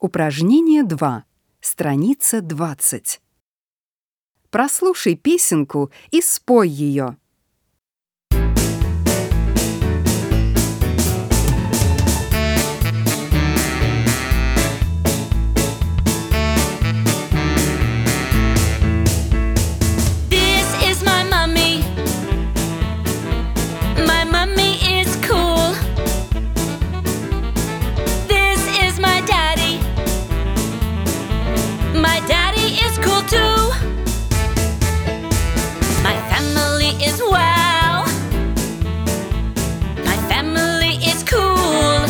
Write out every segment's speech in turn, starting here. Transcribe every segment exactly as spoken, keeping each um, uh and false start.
Упражнение два. Страница двадцать. Прослушай песенку и спой ее. My daddy is cool too. My family is wow. My family is cool.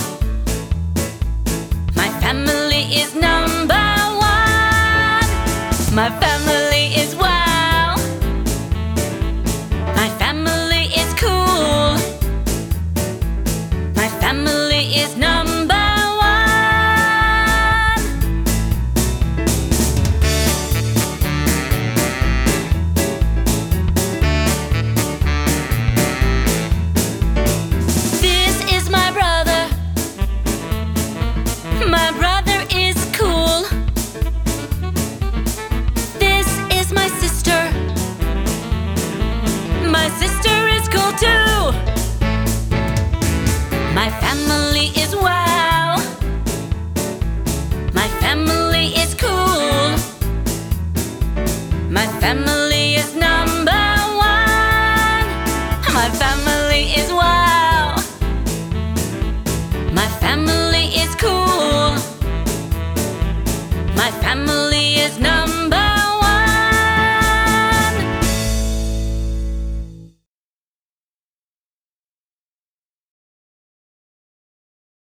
My family is number one. My family is wow. My family is cool. My family is number one. My brother is cool. This is my sister. My sister is cool too. My family is wow. My family is cool. My family is number one. My family is wow. My family is cool. My family